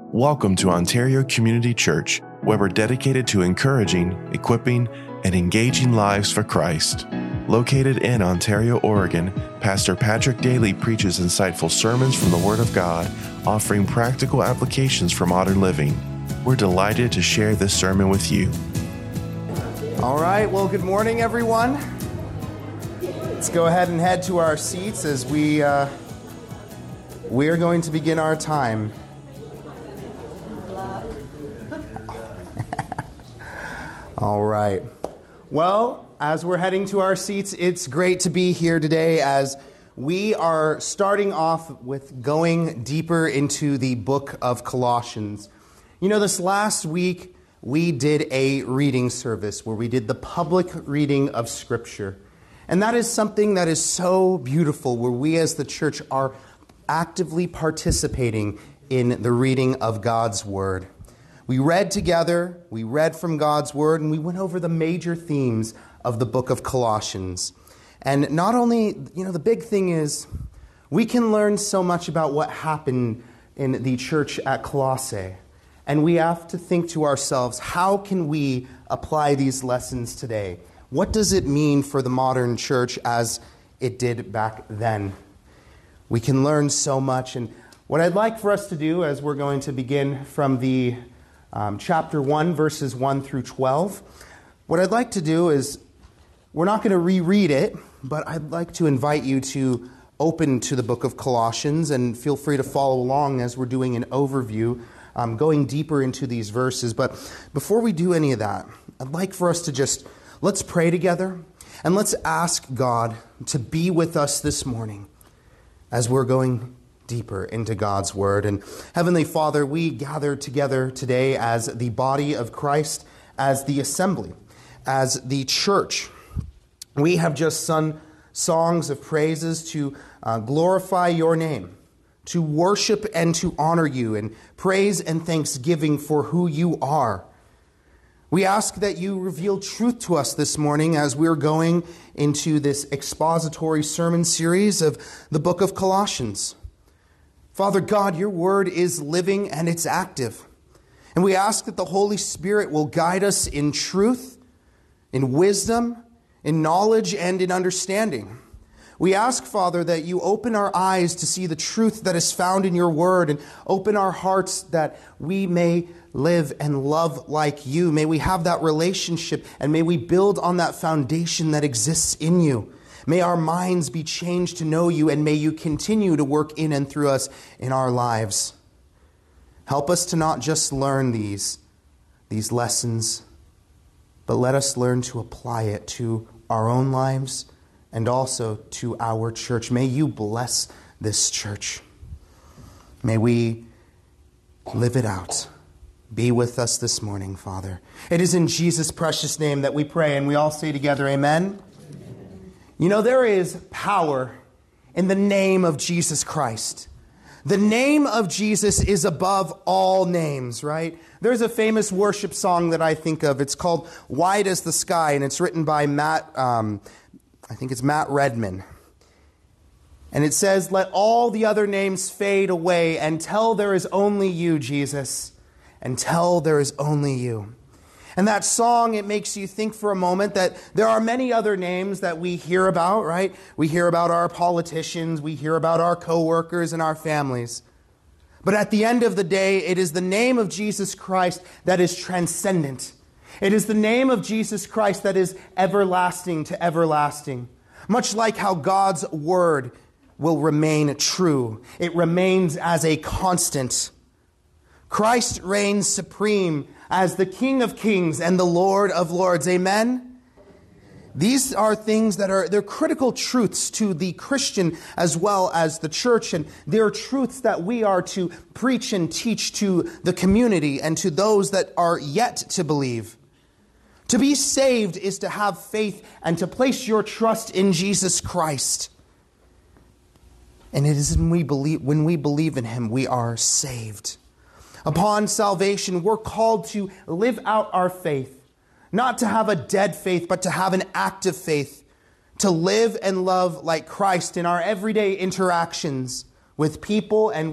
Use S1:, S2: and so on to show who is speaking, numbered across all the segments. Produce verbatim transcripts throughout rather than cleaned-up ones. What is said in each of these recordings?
S1: Welcome to Ontario Community Church, where we're dedicated to encouraging, equipping, and engaging lives for Christ. Located in Ontario, Oregon, Pastor Patrick Daly preaches insightful sermons from the Word of God, offering practical applications for modern living. We're delighted to share this sermon with you.
S2: All right, well, good morning, everyone. Let's go ahead and head to our seats as we uh, we are going to begin our time. All right. Well, as we're heading to our seats, it's great to be here today as we are starting off with going deeper into the book of Colossians. You know, this last week, we did a reading service where we did the public reading of Scripture. And that is something that is so beautiful, where we as the church are actively participating in the reading of God's Word. We read together, we read from God's Word, and we went over the major themes of the book of Colossians. And not only, you know, the big thing is we can learn so much about what happened in the church at Colossae. And we have to think to ourselves, how can we apply these lessons today? What does it mean for the modern church as it did back then? We can learn so much. And what I'd like for us to do as we're going to begin from the Um, chapter one, verses one through twelve. What I'd like to do is, we're not going to reread it, but I'd like to invite you to open to the book of Colossians, and feel free to follow along as we're doing an overview, um, going deeper into these verses. But before we do any of that, I'd like for us to just, let's pray together, and let's ask God to be with us this morning as we're going deeper into God's Word. And Heavenly Father, we gather together today as the body of Christ, as the assembly, as the church. We have just sung songs of praises to uh, glorify your name, to worship and to honor you, and praise and thanksgiving for who you are. We ask that you reveal truth to us this morning as we're going into this expository sermon series of the book of Colossians. Father God, your word is living and it's active. And we ask that the Holy Spirit will guide us in truth, in wisdom, in knowledge, and in understanding. We ask, Father, that you open our eyes to see the truth that is found in your word, and open our hearts that we may live and love like you. May we have that relationship, and may we build on that foundation that exists in you. May our minds be changed to know you, and may you continue to work in and through us in our lives. Help us to not just learn these, these lessons, but let us learn to apply it to our own lives and also to our church. May you bless this church. May we live it out. Be with us this morning, Father. It is in Jesus' precious name that we pray, and we all say together, amen. You know, there is power in the name of Jesus Christ. The name of Jesus is above all names, right? There's a famous worship song that I think of. It's called Wide as the Sky, and it's written by Matt, um, I think it's Matt Redman. And it says, let all the other names fade away until there is only you, Jesus, until there is only you. And that song, it makes you think for a moment that there are many other names that we hear about, right? We hear about our politicians, we hear about our coworkers and our families. But at the end of the day, it is the name of Jesus Christ that is transcendent. It is the name of Jesus Christ that is everlasting to everlasting. Much like how God's word will remain true. It remains as a constant. Christ reigns supreme as the King of Kings and the Lord of Lords. Amen? These are things that are, they're critical truths to the Christian as well as the church. And they're truths that we are to preach and teach to the community and to those that are yet to believe. To be saved is to have faith and to place your trust in Jesus Christ. And it is when we believe, when we believe in him, we are saved. Upon salvation, we're called to live out our faith, not to have a dead faith, but to have an active faith, to live and love like Christ in our everyday interactions with people and with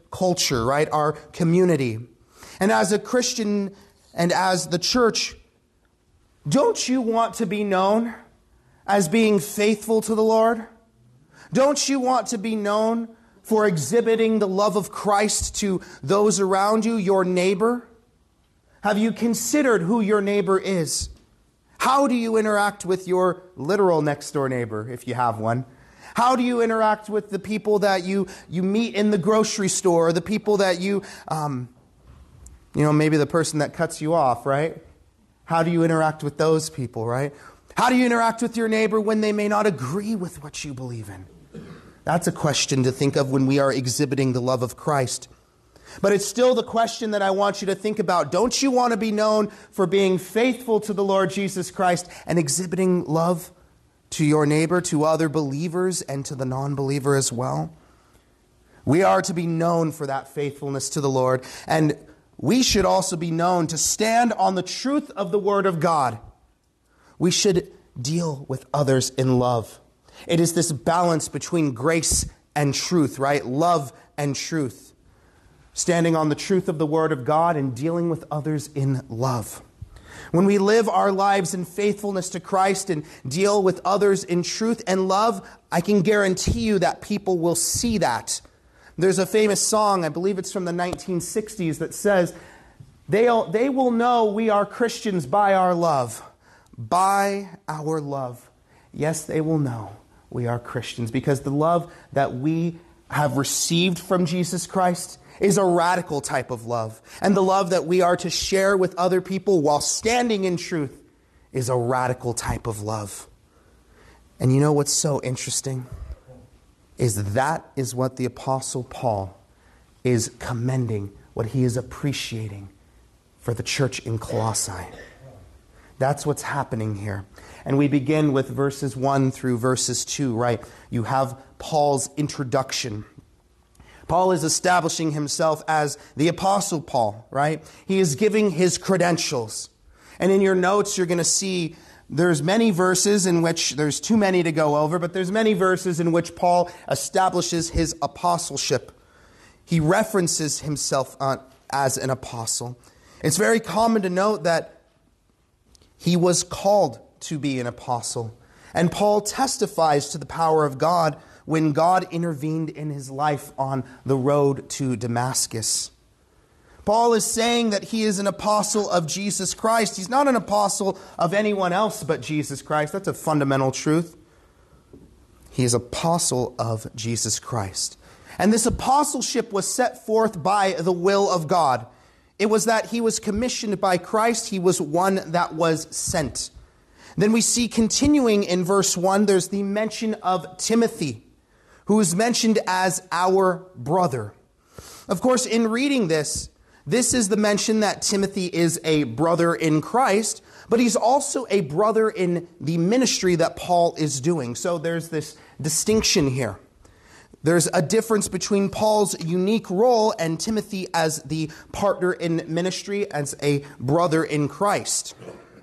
S2: culture, right? Our community. And as a Christian and as the church, don't you want to be known as being faithful to the Lord? Don't you want to be known for exhibiting the love of Christ to those around you, your neighbor? Have you considered who your neighbor is? How do you interact with your literal next door neighbor, if you have one? How do you interact with the people that you, you meet in the grocery store, or the people that you, um, you know, maybe the person that cuts you off, right? How do you interact with those people, right? How do you interact with your neighbor when they may not agree with what you believe in? That's a question to think of when we are exhibiting the love of Christ. But it's still the question that I want you to think about. Don't you want to be known for being faithful to the Lord Jesus Christ and exhibiting love to your neighbor, to other believers, and to the non-believer as well? We are to be known for that faithfulness to the Lord, and we should also be known to stand on the truth of the Word of God. We should deal with others in love. It is this balance between grace and truth, right? Love and truth. Standing on the truth of the Word of God and dealing with others in love. When we live our lives in faithfulness to Christ and deal with others in truth and love, I can guarantee you that people will see that. There's a famous song, I believe it's from the nineteen sixties, that says, They'll, they will know we are Christians by our love. By our love. Yes, they will know we are Christians, because the love that we have received from Jesus Christ is a radical type of love. And the love that we are to share with other people while standing in truth is a radical type of love. And you know what's so interesting? Is that is what the Apostle Paul is commending, what he is appreciating for the church in Colossae. That's what's happening here. And we begin with verses one through verses two, right? You have Paul's introduction. Paul is establishing himself as the Apostle Paul, right? He is giving his credentials. And in your notes, you're going to see there's many verses in which, there's too many to go over, but there's many verses in which Paul establishes his apostleship. He references himself uh, as an apostle. It's very common to note that he was called to be an apostle. And Paul testifies to the power of God when God intervened in his life on the road to Damascus. Paul is saying that he is an apostle of Jesus Christ. He's not an apostle of anyone else but Jesus Christ. That's a fundamental truth. He is apostle of Jesus Christ. And this apostleship was set forth by the will of God. It was that he was commissioned by Christ. He was one that was sent. Then we see continuing in verse one, there's the mention of Timothy, who is mentioned as our brother. Of course, in reading this, this is the mention that Timothy is a brother in Christ, but he's also a brother in the ministry that Paul is doing. So there's this distinction here. There's a difference between Paul's unique role and Timothy as the partner in ministry, as a brother in Christ.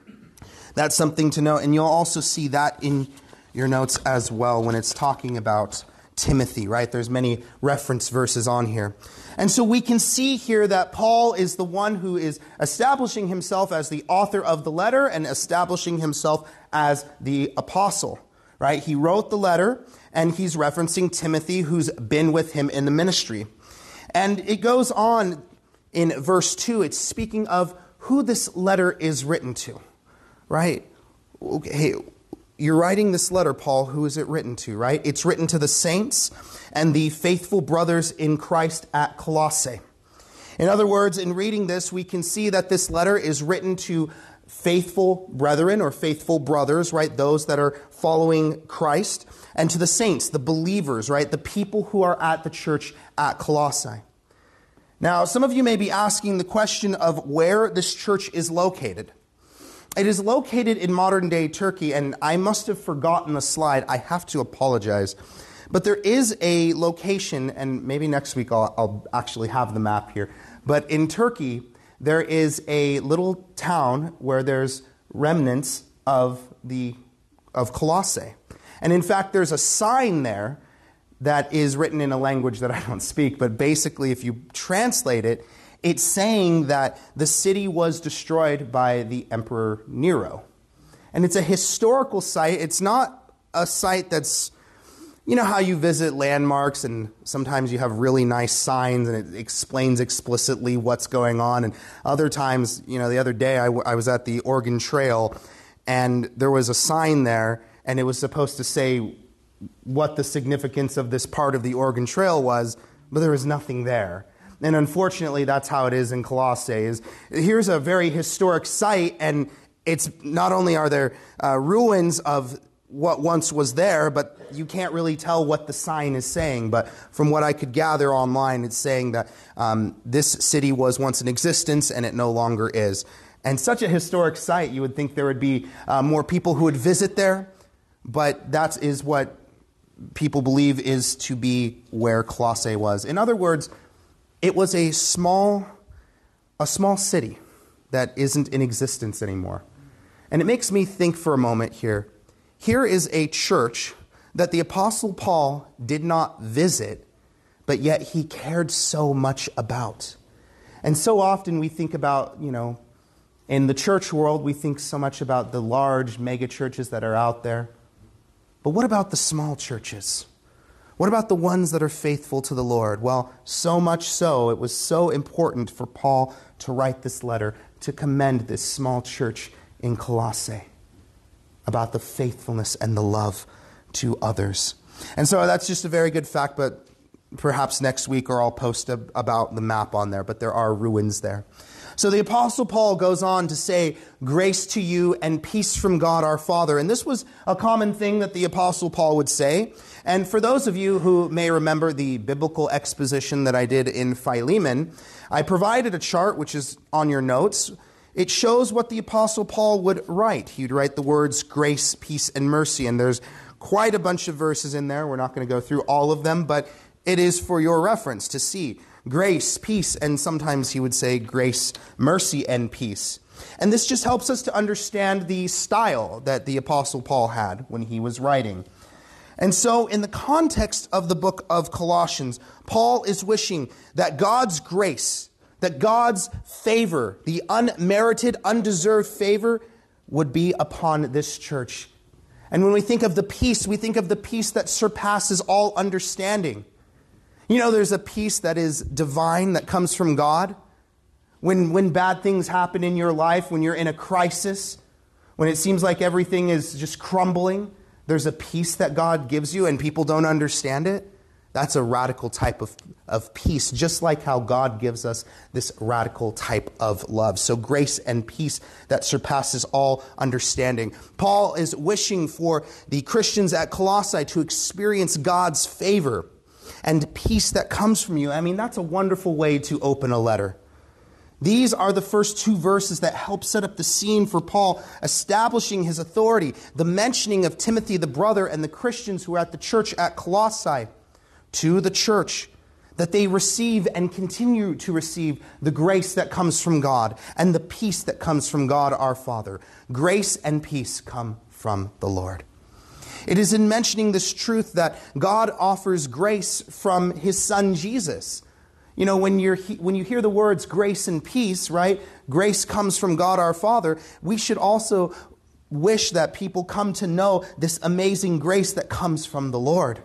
S2: That's something to note, and you'll also see that in your notes as well when it's talking about Timothy, right? There's many reference verses on here. And so we can see here that Paul is the one who is establishing himself as the author of the letter and establishing himself as the apostle, right? He wrote the letter, and he's referencing Timothy, who's been with him in the ministry. And it goes on in verse two. It's speaking of who this letter is written to, right? Okay, you're writing this letter, Paul. Who is it written to, right? It's written to the saints and the faithful brothers in Christ at Colossae. In other words, in reading this, we can see that this letter is written to faithful brethren or faithful brothers, right? Those that are following Christ, and to the saints, the believers, right? The people who are at the church at Colossae. Now, some of you may be asking the question of where this church is located. It is located in modern-day Turkey, and I must have forgotten the slide. I have to apologize. But there is a location, and maybe next week I'll, I'll actually have the map here. But in Turkey, there is a little town where there's remnants of the of Colossae. And in fact, there's a sign there that is written in a language that I don't speak, but basically if you translate it, it's saying that the city was destroyed by the Emperor Nero. And it's a historical site. It's not a site that's, you know how you visit landmarks and sometimes you have really nice signs and it explains explicitly what's going on. And other times, you know, the other day I, w- I was at the Oregon Trail and there was a sign there and it was supposed to say what the significance of this part of the Oregon Trail was, but there was nothing there. And unfortunately, that's how it is in Colossae. Is here's a very historic site, and it's not only are there uh, ruins of what once was there, but you can't really tell what the sign is saying. But from what I could gather online, it's saying that um, this city was once in existence, and it no longer is. And such a historic site, you would think there would be uh, more people who would visit there, but that is what people believe is to be where Colossae was. In other words, it was a small, a small city that isn't in existence anymore. And it makes me think for a moment here. Here is a church that the Apostle Paul did not visit, but yet he cared so much about. And so often we think about, you know, in the church world, we think so much about the large mega churches that are out there. But what about the small churches? What about the ones that are faithful to the Lord? Well, so much so, it was so important for Paul to write this letter to commend this small church in Colossae about the faithfulness and the love to others. And so that's just a very good fact, but perhaps next week or I'll post a, about the map on there, but there are ruins there. So the Apostle Paul goes on to say, grace to you and peace from God our Father. And this was a common thing that the Apostle Paul would say. And for those of you who may remember the biblical exposition that I did in Philemon, I provided a chart, which is on your notes. It shows what the Apostle Paul would write. He'd write the words grace, peace, and mercy. And there's quite a bunch of verses in there. We're not going to go through all of them, but it is for your reference to see. Grace, peace, and sometimes he would say grace, mercy, and peace. And this just helps us to understand the style that the Apostle Paul had when he was writing. And so in the context of the book of Colossians, Paul is wishing that God's grace, that God's favor, the unmerited, undeserved favor, would be upon this church. And when we think of the peace, we think of the peace that surpasses all understanding. You know, there's a peace that is divine, that comes from God. When, when bad things happen in your life, when you're in a crisis, when it seems like everything is just crumbling, there's a peace that God gives you and people don't understand it. That's a radical type of, of peace, just like how God gives us this radical type of love. So grace and peace that surpasses all understanding. Paul is wishing for the Christians at Colossae to experience God's favor and peace that comes from you. I mean, that's a wonderful way to open a letter. These are the first two verses that help set up the scene for Paul, establishing his authority, the mentioning of Timothy, the brother, and the Christians who are at the church at Colossae, to the church, that they receive and continue to receive the grace that comes from God and the peace that comes from God our Father. Grace and peace come from the Lord. It is in mentioning this truth that God offers grace from his son Jesus. You know, when you're when you hear the words grace and peace, right? Grace comes from God our Father. We should also wish that people come to know this amazing grace that comes from the Lord.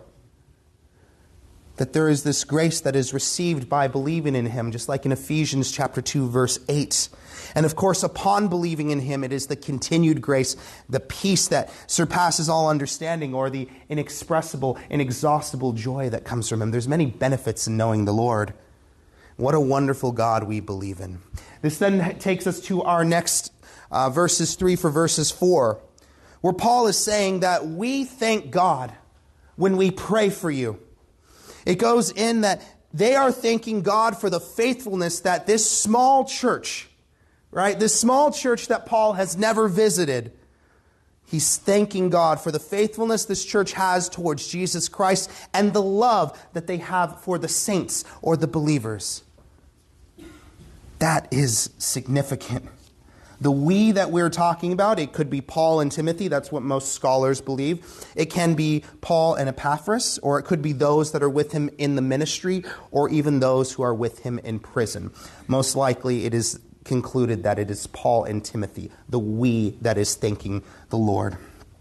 S2: That there is this grace that is received by believing in him, just like in Ephesians chapter two, verse eight. And of course, upon believing in him, it is the continued grace, the peace that surpasses all understanding, or the inexpressible, inexhaustible joy that comes from him. There's many benefits in knowing the Lord. What a wonderful God we believe in. This then takes us to our next uh, verses three for verses four, where Paul is saying that we thank God when we pray for you. It goes in that they are thanking God for the faithfulness that this small church, right, this small church that Paul has never visited, he's thanking God for the faithfulness this church has towards Jesus Christ and the love that they have for the saints or the believers. That is significant. The we that we're talking about, it could be Paul and Timothy. That's what most scholars believe. It can be Paul and Epaphras, or it could be those that are with him in the ministry, or even those who are with him in prison. Most likely it is concluded that it is Paul and Timothy, the we that is thanking the Lord.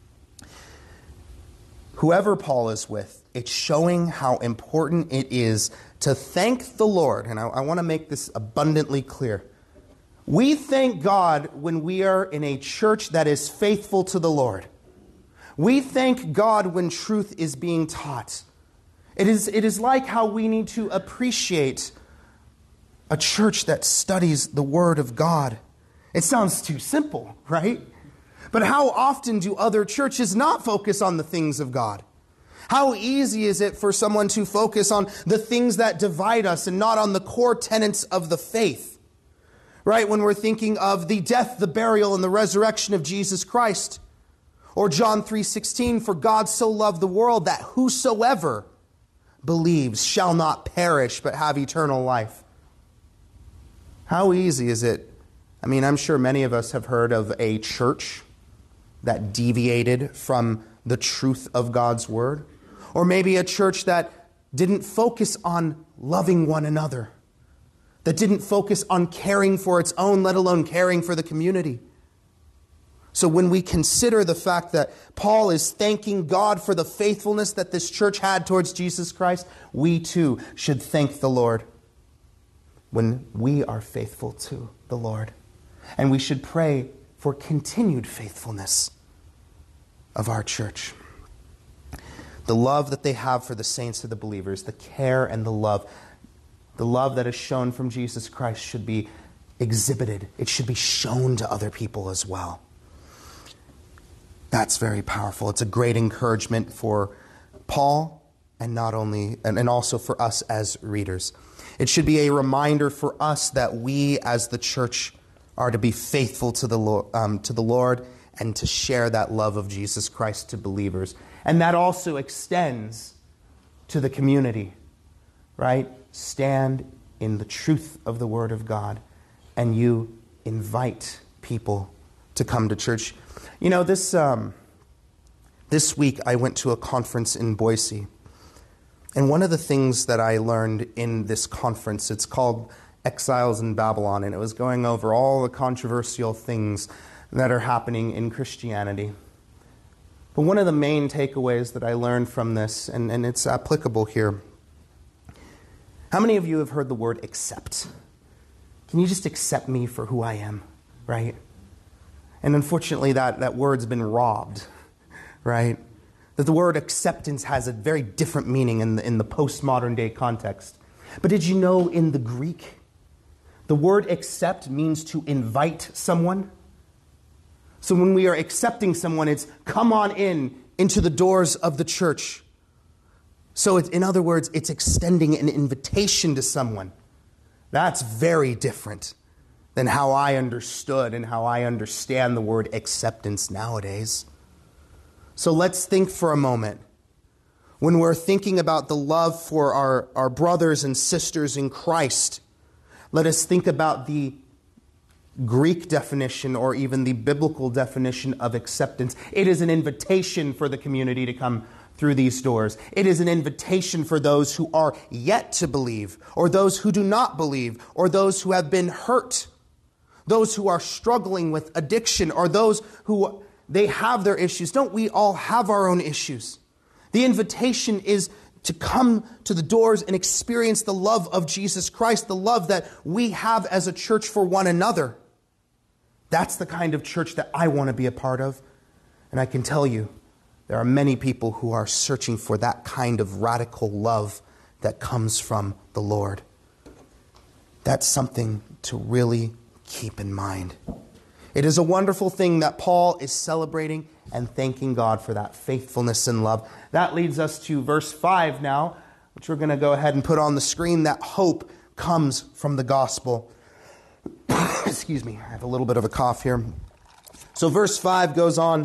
S2: Whoever Paul is with, it's showing how important it is to thank the Lord. And I, I want to make this abundantly clear. We thank God when we are in a church that is faithful to the Lord. We thank God when truth is being taught. It is, it is like how we need to appreciate a church that studies the Word of God. It sounds too simple, right? But how often do other churches not focus on the things of God? How easy is it for someone to focus on the things that divide us and not on the core tenets of the faith? Right, when we're thinking of the death, the burial, and the resurrection of Jesus Christ. Or John three sixteen, for God so loved the world that whosoever believes shall not perish but have eternal life. How easy is it? I mean, I'm sure many of us have heard of a church that deviated from the truth of God's word. Or maybe a church that didn't focus on loving one another. That didn't focus on caring for its own, let alone caring for the community. So when we consider the fact that Paul is thanking God for the faithfulness that this church had towards Jesus Christ, we too should thank the Lord when we are faithful to the Lord. And we should pray for continued faithfulness of our church. The love that they have for the saints of the believers, the care and the love, the love that is shown from Jesus Christ should be exhibited. It should be shown to other people as well. That's very powerful. It's a great encouragement for Paul and not only and, and also for us as readers. It should be a reminder for us that we as the church are to be faithful to the Lord, um, to the Lord and to share that love of Jesus Christ to believers. And that also extends to the community, right? Stand in the truth of the Word of God, and you invite people to come to church. You know, this um, this week I went to a conference in Boise, and one of the things that I learned in this conference, it's called Exiles in Babylon, and it was going over all the controversial things that are happening in Christianity. But one of the main takeaways that I learned from this, and, and it's applicable here, how many of you have heard the word accept? Can you just accept me for who I am, right? And unfortunately, that, that word's been robbed, right? That the word acceptance has a very different meaning in the, in the postmodern day context. But did you know in the Greek, the word accept means to invite someone? So when we are accepting someone, it's come on in into the doors of the church. So it's, in other words, it's extending an invitation to someone. That's very different than how I understood and how I understand the word acceptance nowadays. So let's think for a moment. When we're thinking about the love for our, our brothers and sisters in Christ, let us think about the Greek definition or even the biblical definition of acceptance. It is an invitation for the community to come through these doors. It is an invitation for those who are yet to believe, or those who do not believe, or those who have been hurt, those who are struggling with addiction, or those who they have their issues. Don't we all have our own issues? The invitation is to come to the doors and experience the love of Jesus Christ, the love that we have as a church for one another. That's the kind of church that I want to be a part of. And I can tell you, there are many people who are searching for that kind of radical love that comes from the Lord. That's something to really keep in mind. It is a wonderful thing that Paul is celebrating and thanking God for that faithfulness and love. That leads us to verse five now, which we're going to go ahead and put on the screen. That hope comes from the gospel. Excuse me, I have a little bit of a cough here. So verse five goes on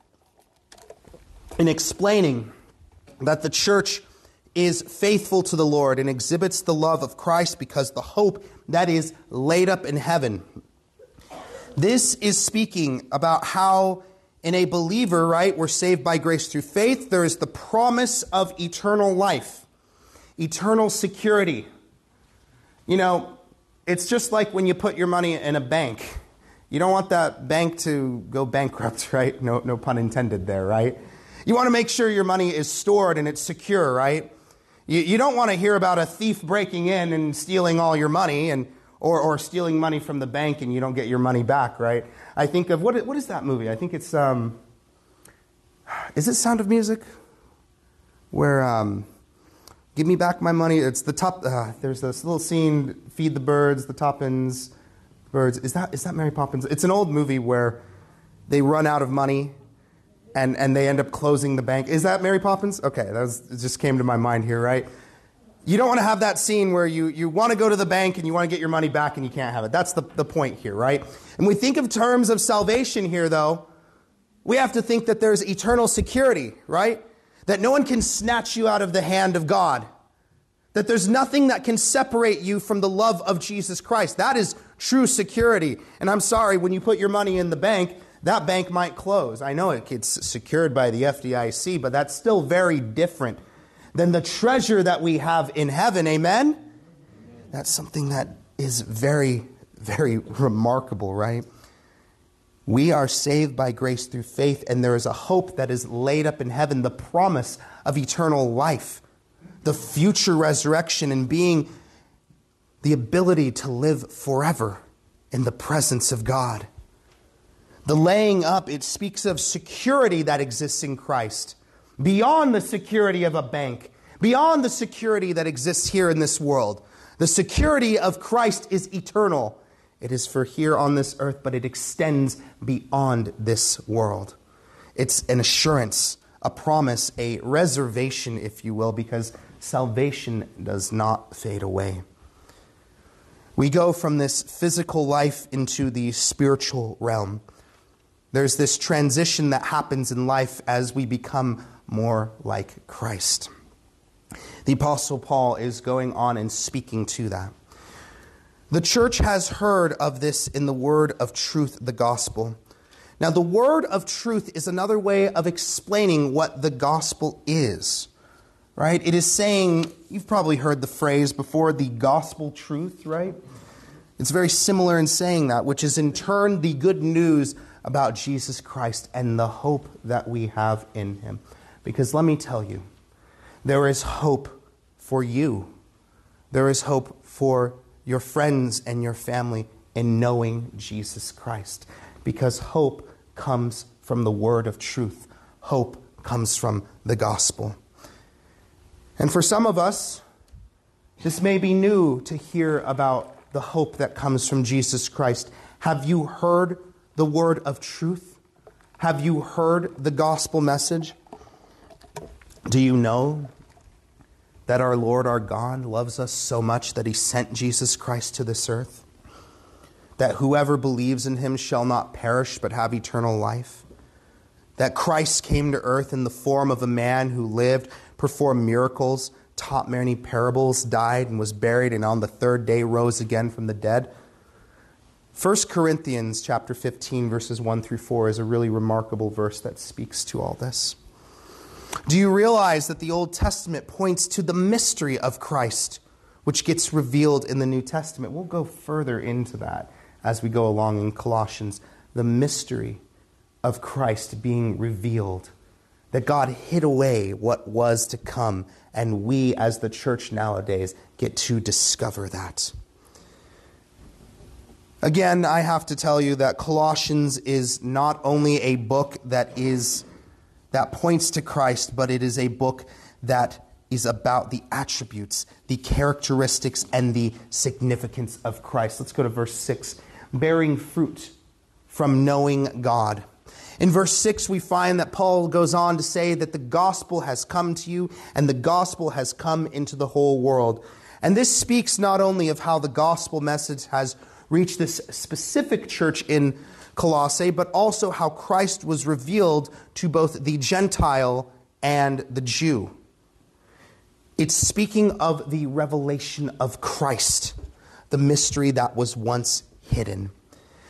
S2: in explaining that the church is faithful to the Lord and exhibits the love of Christ because the hope that is laid up in heaven. This is speaking about how in a believer, right, we're saved by grace through faith. There is the promise of eternal life, eternal security. You know, it's just like when you put your money in a bank. You don't want that bank to go bankrupt, right? No, no pun intended there, right? You want to make sure your money is stored and it's secure, right? You, you don't want to hear about a thief breaking in and stealing all your money and or, or stealing money from the bank and you don't get your money back, right? I think of, what, what is that movie? I think it's, um, is it Sound of Music? Where, um, give me back my money. It's the top, uh, there's this little scene, feed the birds, the Toppins birds. Is that, is that Mary Poppins? It's an old movie where they run out of money and, and they end up closing the bank. Is that Mary Poppins? Okay, that was, it just came to my mind here, right? You don't want to have that scene where you, you want to go to the bank and you want to get your money back and you can't have it. That's the, the point here, right? And we think of terms of salvation here, though. We have to think that there's eternal security, right? That no one can snatch you out of the hand of God. That there's nothing that can separate you from the love of Jesus Christ. That is true security. And I'm sorry, when you put your money in the bank, that bank might close. I know it gets secured by the F D I C, but that's still very different than the treasure that we have in heaven. Amen? That's something that is very, very remarkable, right? We are saved by grace through faith, and there is a hope that is laid up in heaven, the promise of eternal life, the future resurrection, and being the ability to live forever in the presence of God. The laying up, it speaks of security that exists in Christ, beyond the security of a bank, beyond the security that exists here in this world. The security of Christ is eternal. It is for here on this earth, but it extends beyond this world. It's an assurance, a promise, a reservation, if you will, because salvation does not fade away. We go from this physical life into the spiritual realm. There's this transition that happens in life as we become more like Christ. The Apostle Paul is going on and speaking to that. The church has heard of this in the word of truth, the gospel. Now, the word of truth is another way of explaining what the gospel is, right? It is saying, you've probably heard the phrase before, the gospel truth, right? It's very similar in saying that, which is in turn the good news about Jesus Christ and the hope that we have in him. Because let me tell you, there is hope for you. There is hope for your friends and your family in knowing Jesus Christ. Because hope comes from the word of truth. Hope comes from the gospel. And for some of us, this may be new to hear about the hope that comes from Jesus Christ. Have you heard the word of truth? Have you heard the gospel message? Do you know that our Lord, our God, loves us so much that he sent Jesus Christ to this earth? That whoever believes in him shall not perish but have eternal life? That Christ came to earth in the form of a man who lived, performed miracles, taught many parables, died and was buried, and on the third day rose again from the dead? First Corinthians chapter fifteen, verses one through four is a really remarkable verse that speaks to all this. Do you realize that the Old Testament points to the mystery of Christ, which gets revealed in the New Testament? We'll go further into that as we go along in Colossians. The mystery of Christ being revealed, that God hid away what was to come, and we as the church nowadays get to discover that. Again, I have to tell you that Colossians is not only a book that is that points to Christ, but it is a book that is about the attributes, the characteristics, and the significance of Christ. Let's go to verse six. Bearing fruit from knowing God. In verse six, we find that Paul goes on to say that the gospel has come to you, and the gospel has come into the whole world. And this speaks not only of how the gospel message has reached this specific church in Colossae, but also how Christ was revealed to both the Gentile and the Jew. It's speaking of the revelation of Christ, the mystery that was once hidden.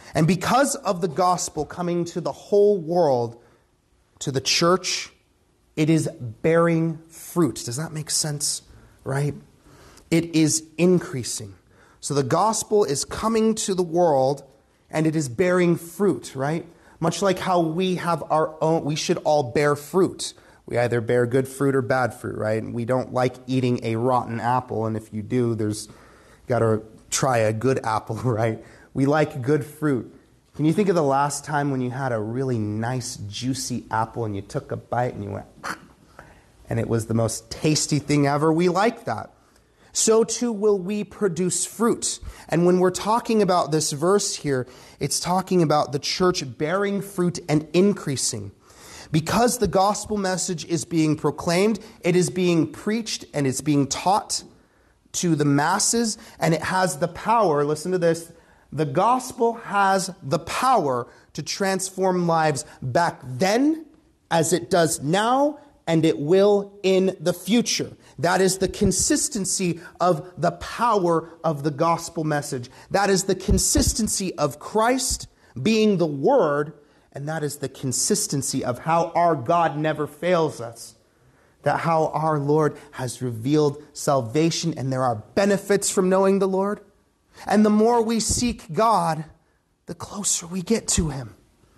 S2: And because of the gospel coming to the whole world, to the church, it is bearing fruit. Does that make sense? Right? It is increasing. So the gospel is coming to the world and it is bearing fruit, right? Much like how we have our own, we should all bear fruit. We either bear good fruit or bad fruit, right? We don't like eating a rotten apple, and if you do, there's got to try a good apple, right? We like good fruit. Can you think of the last time when you had a really nice, juicy apple and you took a bite and you went, and it was the most tasty thing ever? We like that. So too will we produce fruit. And when we're talking about this verse here, it's talking about the church bearing fruit and increasing. Because the gospel message is being proclaimed, it is being preached and it's being taught to the masses, and it has the power, listen to this, the gospel has the power to transform lives back then as it does now, and it will in the future. That is the consistency of the power of the gospel message. That is the consistency of Christ being the Word, and that is the consistency of how our God never fails us. That how our Lord has revealed salvation, and there are benefits from knowing the Lord. And the more we seek God, the closer we get to Him.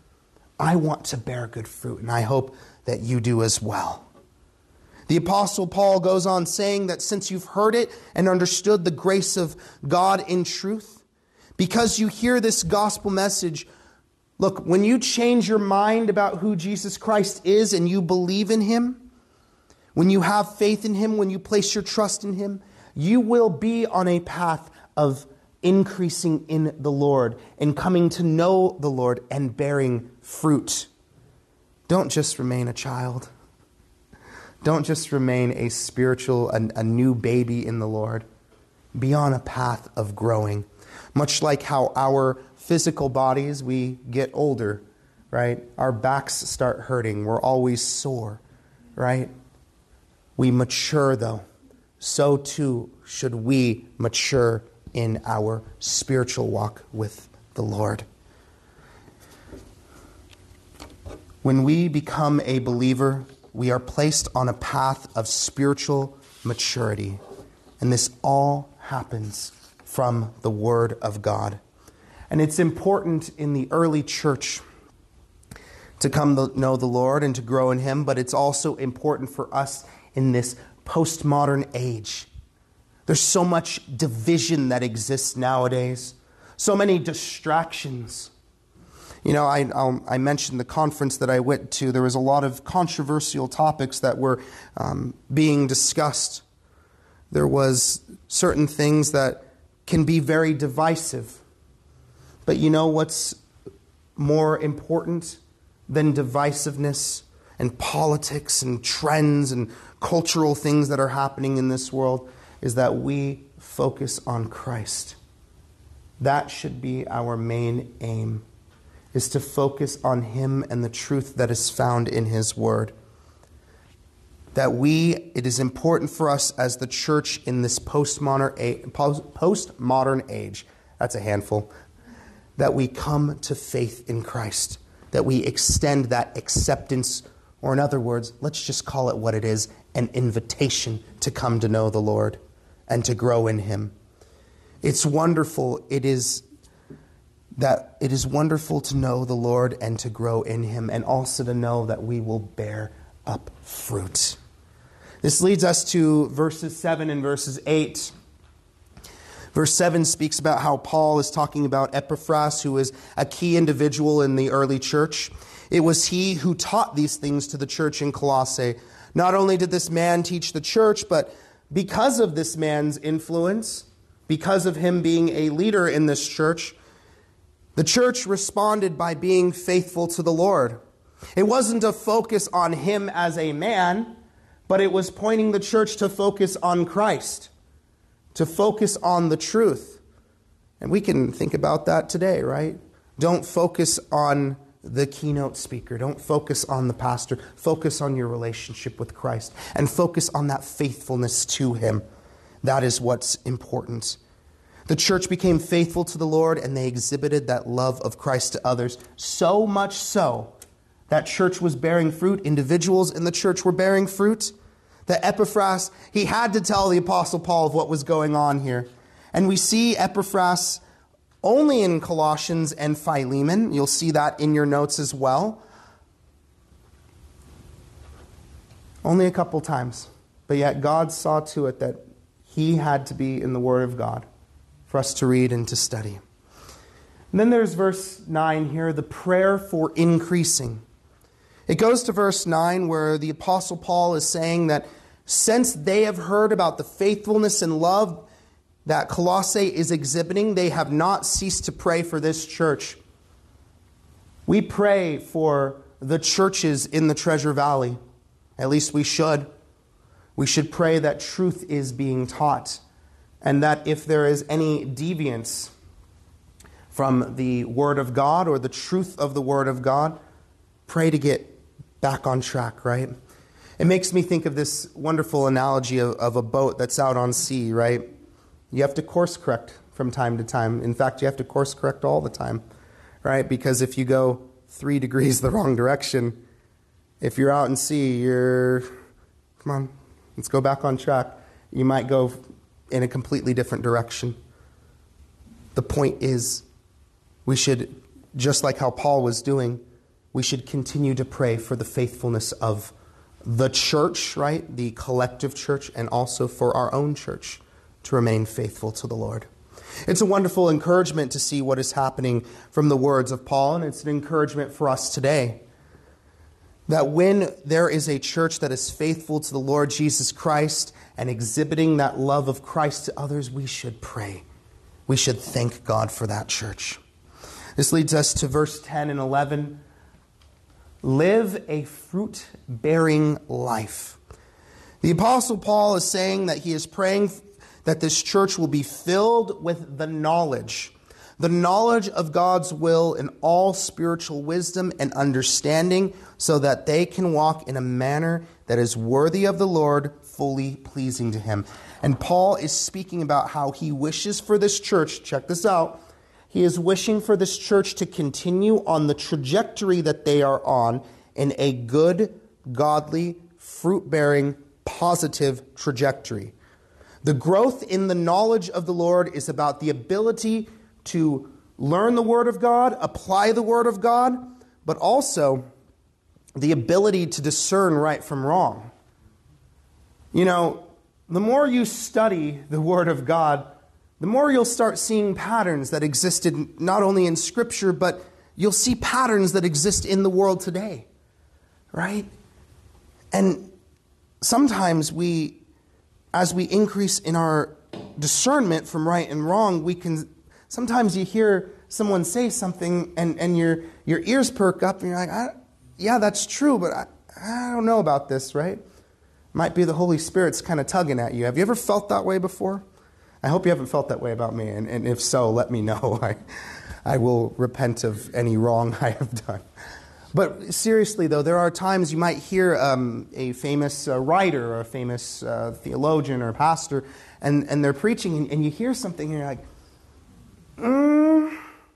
S2: I want to bear good fruit, and I hope that you do as well. The Apostle Paul goes on saying that since you've heard it and understood the grace of God in truth, because you hear this gospel message, look, when you change your mind about who Jesus Christ is and you believe in Him, when you have faith in Him, when you place your trust in Him, you will be on a path of increasing in the Lord and coming to know the Lord and bearing fruit. Don't just remain a child. Don't just remain a spiritual, a, a new baby in the Lord. Be on a path of growing. Much like how our physical bodies, we get older, right? Our backs start hurting. We're always sore, right? We mature though. So too should we mature in our spiritual walk with the Lord. When we become a believer, we are placed on a path of spiritual maturity. And this all happens from the Word of God. And it's important in the early church to come to know the Lord and to grow in Him, but it's also important for us in this postmodern age. There's so much division that exists nowadays, so many distractions. You know, I um, I mentioned the conference that I went to. There was a lot of controversial topics that were um, being discussed. There was certain things that can be very divisive. But you know what's more important than divisiveness and politics and trends and cultural things that are happening in this world is that we focus on Christ. That should be our main aim, is to focus on Him and the truth that is found in His Word. That we, it is important for us as the church in this postmodern age, postmodern age, that's a handful, that we come to faith in Christ, that we extend that acceptance, or in other words, let's just call it what it is, an invitation to come to know the Lord and to grow in Him. It's wonderful, it is that it is wonderful to know the Lord and to grow in Him, and also to know that we will bear up fruit. This leads us to verses seven and verses eight. Verse seven speaks about how Paul is talking about Epaphras, who is a key individual in the early church. It was he who taught these things to the church in Colossae. Not only did this man teach the church, but because of this man's influence, because of him being a leader in this church, the church responded by being faithful to the Lord. It wasn't a focus on him as a man, but it was pointing the church to focus on Christ, to focus on the truth. And we can think about that today, right? Don't focus on the keynote speaker. Don't focus on the pastor. Focus on your relationship with Christ and focus on that faithfulness to Him. That is what's important. The church became faithful to the Lord, and they exhibited that love of Christ to others. So much so that church was bearing fruit. Individuals in the church were bearing fruit. That Epaphras, he had to tell the Apostle Paul of what was going on here. And we see Epaphras only in Colossians and Philemon. You'll see that in your notes as well. Only a couple times. But yet God saw to it that he had to be in the Word of God for us to read and to study. And then there's verse nine here, the prayer for increasing. It goes to verse nine where the Apostle Paul is saying that since they have heard about the faithfulness and love that Colossae is exhibiting, they have not ceased to pray for this church. We pray for the churches in the Treasure Valley. At least we should. We should pray that truth is being taught, and that if there is any deviance from the Word of God or the truth of the Word of God, pray to get back on track, right? It makes me think of this wonderful analogy of, of a boat that's out on sea, right? You have to course correct from time to time. In fact, you have to course correct all the time, right? Because if you go three degrees the wrong direction, if you're out in sea, you're, come on, let's go back on track. You might go in a completely different direction. The point is, we should, just like how Paul was doing, we should continue to pray for the faithfulness of the church, right? The collective church, and also for our own church to remain faithful to the Lord. It's a wonderful encouragement to see what is happening from the words of Paul, and it's an encouragement for us today. That when there is a church that is faithful to the Lord Jesus Christ and exhibiting that love of Christ to others, we should pray. We should thank God for that church. This leads us to verse ten and eleven. Live a fruit-bearing life. The Apostle Paul is saying that he is praying that this church will be filled with the knowledge, the knowledge of God's will in all spiritual wisdom and understanding, so that they can walk in a manner that is worthy of the Lord, fully pleasing to him. And Paul is speaking about how he wishes for this church, check this out, he is wishing for this church to continue on the trajectory that they are on in a good, godly, fruit-bearing, positive trajectory. The growth in the knowledge of the Lord is about the ability to learn the Word of God, apply the Word of God, but also the ability to discern right from wrong. You know, the more you study the Word of God, the more you'll start seeing patterns that existed not only in Scripture, but you'll see patterns that exist in the world today, right? And sometimes we, as we increase in our discernment from right and wrong, we can, sometimes you hear someone say something and, and your, your ears perk up and you're like, I, yeah, that's true, but I, I don't know about this, right? Might be the Holy Spirit's kind of tugging at you. Have you ever felt that way before? I hope you haven't felt that way about me, and, and if so, let me know. I, I will repent of any wrong I have done. But seriously, though, there are times you might hear um, a famous uh, writer or a famous uh, theologian or pastor, and, and they're preaching, and, and you hear something, and you're like, mm,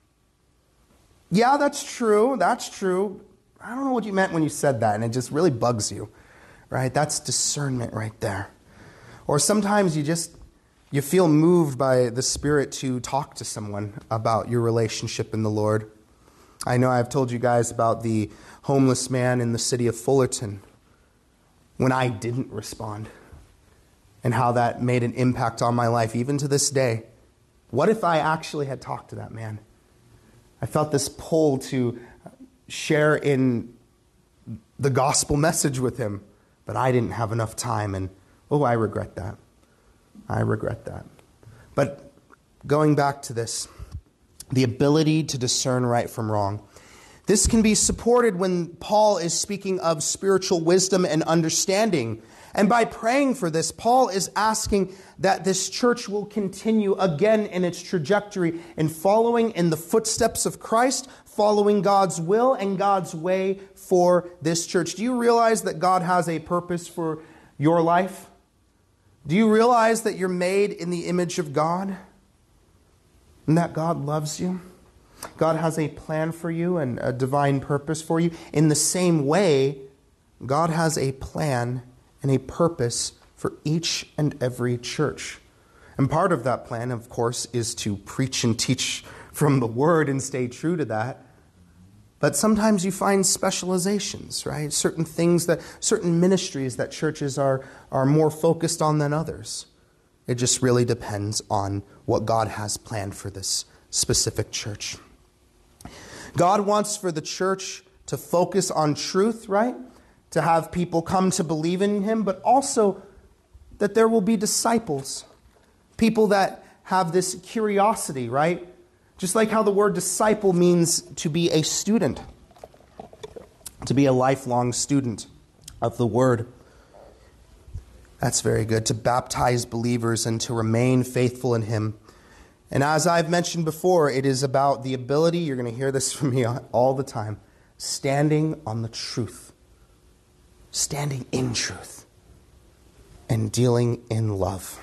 S2: yeah, that's true, that's true. I don't know what you meant when you said that, and it just really bugs you, right? That's discernment right there. Or sometimes you just... You feel moved by the Spirit to talk to someone about your relationship in the Lord. I know I've told you guys about the homeless man in the city of Fullerton when I didn't respond and how that made an impact on my life even to this day. What if I actually had talked to that man? I felt this pull to share in the gospel message with him, but I didn't have enough time, and oh, I regret that. I regret that. But going back to this, the ability to discern right from wrong. This can be supported when Paul is speaking of spiritual wisdom and understanding. And by praying for this, Paul is asking that this church will continue again in its trajectory in following in the footsteps of Christ, following God's will and God's way for this church. Do you realize that God has a purpose for your life? Do you realize that you're made in the image of God? and that God loves you. God has a plan for you and a divine purpose for you. In the same way, God has a plan and a purpose for each and every church. And part of that plan, of course, is to preach and teach from the Word and stay true to that. But sometimes you find specializations, right? Certain things that, certain ministries that churches are, are more focused on than others. It just really depends on what God has planned for this specific church. God wants for the church to focus on truth, right? To have people come to believe in Him, but also that there will be disciples. People that have this curiosity, right? Just like how the word disciple means to be a student, to be a lifelong student of the Word. That's very good. To baptize believers and to remain faithful in Him. And as I've mentioned before, it is about the ability, you're going to hear this from me all the time, standing on the truth. Standing in truth. And dealing in love.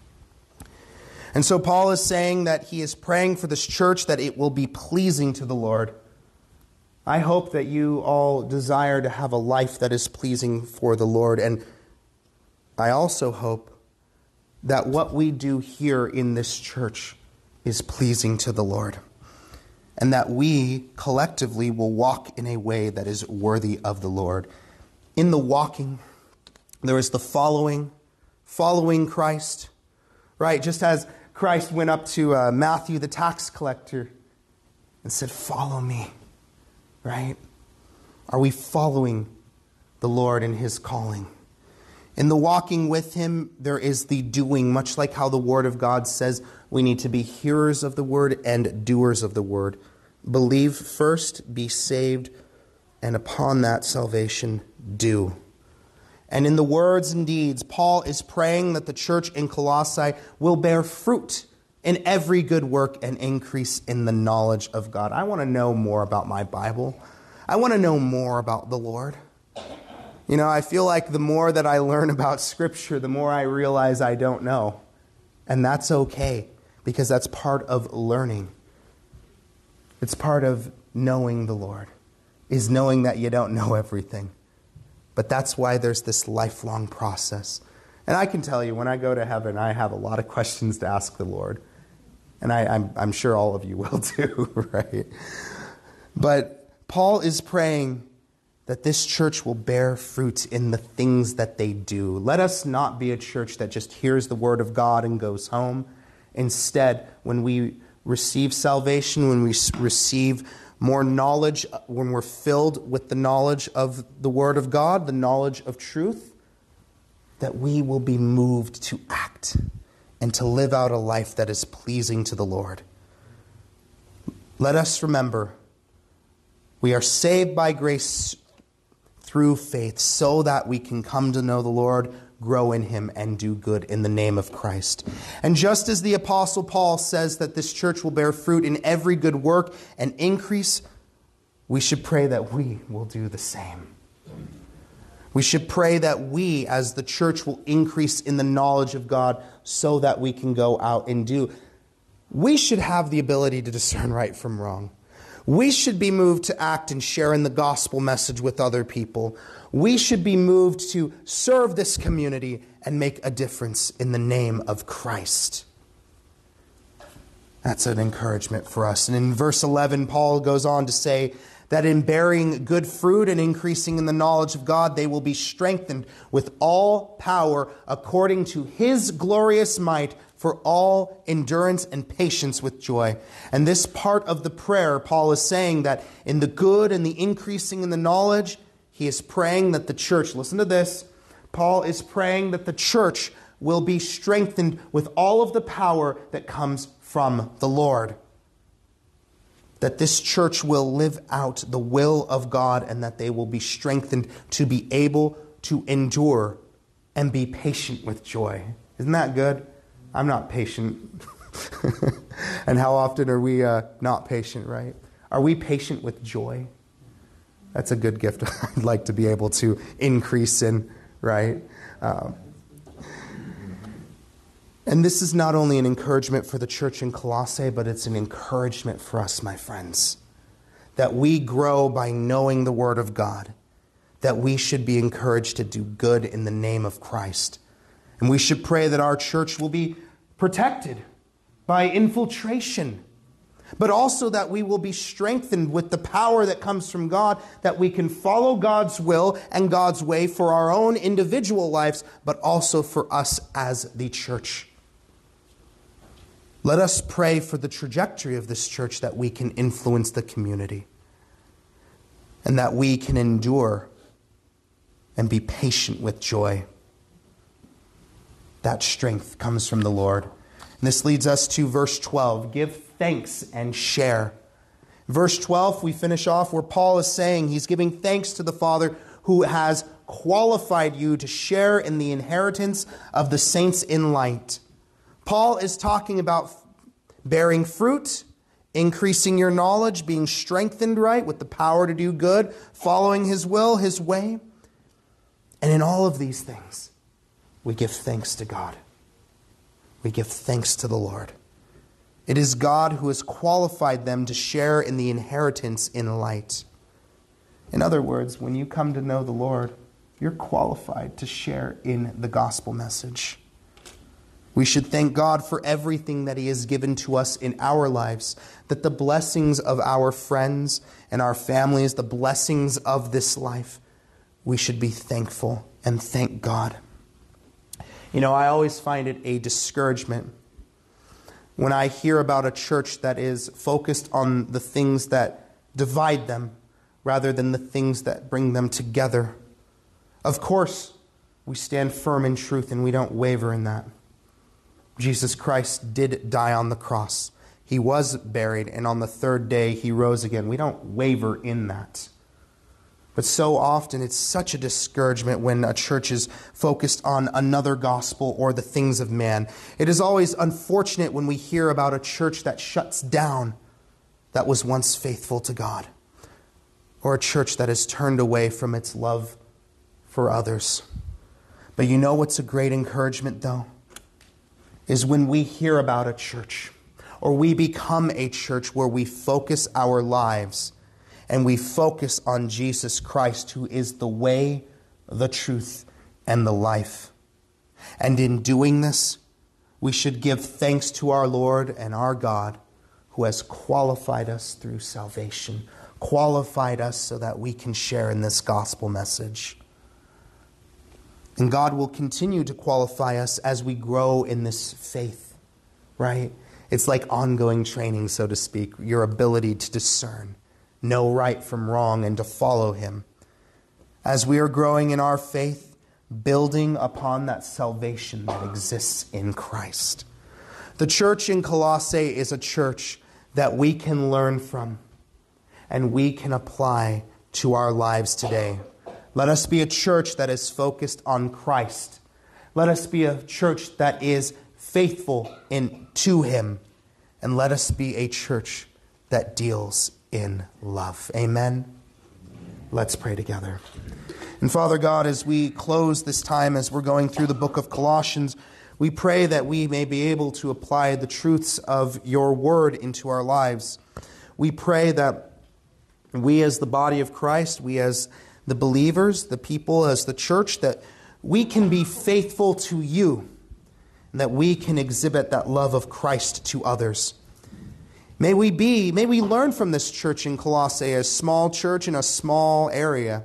S2: And so Paul is saying that he is praying for this church that it will be pleasing to the Lord. I hope that you all desire to have a life that is pleasing for the Lord. And I also hope that what we do here in this church is pleasing to the Lord. And that we collectively will walk in a way that is worthy of the Lord. In the walking, there is the following, following Christ. Right, just as Christ went up to uh, Matthew the tax collector and said, "Follow me." Right? Are we following the Lord in His calling? In the walking with Him, there is the doing, much like how the Word of God says we need to be hearers of the Word and doers of the Word. Believe first, be saved, and upon that salvation, do. And in the words and deeds, Paul is praying that the church in Colossae will bear fruit in every good work and increase in the knowledge of God. I want to know more about my Bible. I want to know more about the Lord. You know, I feel like the more that I learn about Scripture, the more I realize I don't know. And that's okay, because that's part of learning. It's part of knowing the Lord, is knowing that you don't know everything. But that's why there's this lifelong process. And I can tell you, when I go to heaven, I have a lot of questions to ask the Lord. And I, I'm, I'm sure all of you will too, right? But Paul is praying that this church will bear fruit in the things that they do. Let us not be a church that just hears the word of God and goes home. Instead, when we receive salvation, when we receive more knowledge, when we're filled with the knowledge of the Word of God, the knowledge of truth, that we will be moved to act and to live out a life that is pleasing to the Lord. Let us remember, we are saved by grace through faith so that we can come to know the Lord, grow in Him, and do good in the name of Christ. And just as the Apostle Paul says that this church will bear fruit in every good work and increase, we should pray that we will do the same. We should pray that we, as the church, will increase in the knowledge of God so that we can go out and do. We should have the ability to discern right from wrong. We should be moved to act and share in the gospel message with other people. We should be moved to serve this community and make a difference in the name of Christ. That's an encouragement for us. And in verse eleven, Paul goes on to say that in bearing good fruit and increasing in the knowledge of God, they will be strengthened with all power according to His glorious might for all endurance and patience with joy. And this part of the prayer, Paul is saying that in the good and the increasing in the knowledge, he is praying that the church, listen to this, Paul is praying that the church will be strengthened with all of the power that comes from the Lord. That this church will live out the will of God and that they will be strengthened to be able to endure and be patient with joy. Isn't that good? I'm not patient. And how often are we uh, not patient, right? Are we patient with joy? That's a good gift I'd like to be able to increase in, right? Um, And this is not only an encouragement for the church in Colossae, but it's an encouragement for us, my friends, that we grow by knowing the Word of God, that we should be encouraged to do good in the name of Christ. And we should pray that our church will be protected by infiltration, but also that we will be strengthened with the power that comes from God, that we can follow God's will and God's way for our own individual lives, but also for us as the church. Let us pray for the trajectory of this church, that we can influence the community and that we can endure and be patient with joy. That strength comes from the Lord. And this leads us to verse twelve. Give thanks and share. Verse twelve, we finish off where Paul is saying he's giving thanks to the Father who has qualified you to share in the inheritance of the saints in light. Paul is talking about bearing fruit, increasing your knowledge, being strengthened, right, with the power to do good, following his will, his way. And in all of these things, we give thanks to God. We give thanks to the Lord. It is God who has qualified them to share in the inheritance in light. In other words, when you come to know the Lord, you're qualified to share in the gospel message. We should thank God for everything that he has given to us in our lives, that the blessings of our friends and our families, the blessings of this life, we should be thankful and thank God. You know, I always find it a discouragement when I hear about a church that is focused on the things that divide them rather than the things that bring them together. Of course, we stand firm in truth and we don't waver in that. Jesus Christ did die on the cross. He was buried, and on the third day he rose again. We don't waver in that. But so often it's such a discouragement when a church is focused on another gospel or the things of man. It is always unfortunate when we hear about a church that shuts down that was once faithful to God, or a church that has turned away from its love for others. But you know what's a great encouragement, though? Is when we hear about a church, or we become a church where we focus our lives and we focus on Jesus Christ, who is the way, the truth, and the life. And in doing this, we should give thanks to our Lord and our God, who has qualified us through salvation, qualified us so that we can share in this gospel message. And God will continue to qualify us as we grow in this faith, right? It's like ongoing training, so to speak, your ability to discern, know right from wrong, and to follow him. As we are growing in our faith, building upon that salvation that exists in Christ. The church in Colossae is a church that we can learn from and we can apply to our lives today. Let us be a church that is focused on Christ. Let us be a church that is faithful in, to him. And let us be a church that deals in love. Amen. Let's pray together. And Father God, as we close this time, as we're going through the book of Colossians, we pray that we may be able to apply the truths of your word into our lives. We pray that we as the body of Christ, we as the believers, the people, as the church, that we can be faithful to you, and that we can exhibit that love of Christ to others. May we be, may we learn from this church in Colossae, a small church in a small area.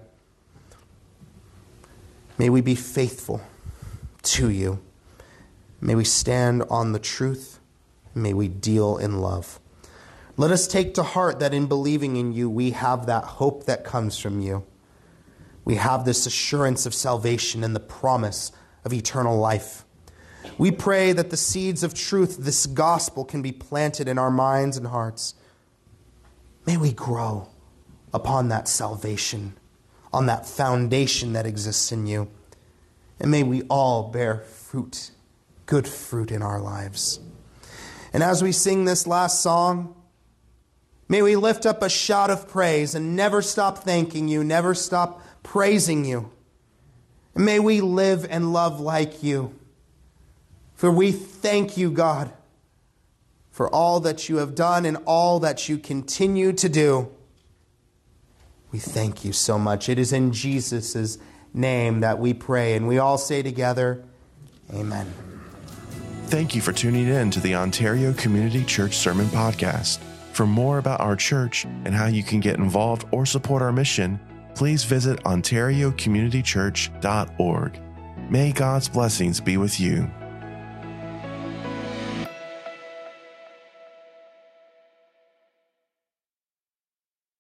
S2: May we be faithful to you. May we stand on the truth. May we deal in love. Let us take to heart that in believing in you, we have that hope that comes from you. We have this assurance of salvation and the promise of eternal life. We pray that the seeds of truth, this gospel, can be planted in our minds and hearts. May we grow upon that salvation, on that foundation that exists in you. And may we all bear fruit, good fruit in our lives. And as we sing this last song, may we lift up a shout of praise and never stop thanking you, never stop praising you. And may we live and love like you. For we thank you, God, for all that you have done and all that you continue to do. We thank you so much. It is in Jesus' name that we pray, and we all say together, amen.
S1: Thank you for tuning in to the Ontario Community Church Sermon Podcast. For more about our church and how you can get involved or support our mission, please visit ontario community church dot org. May God's blessings be with you.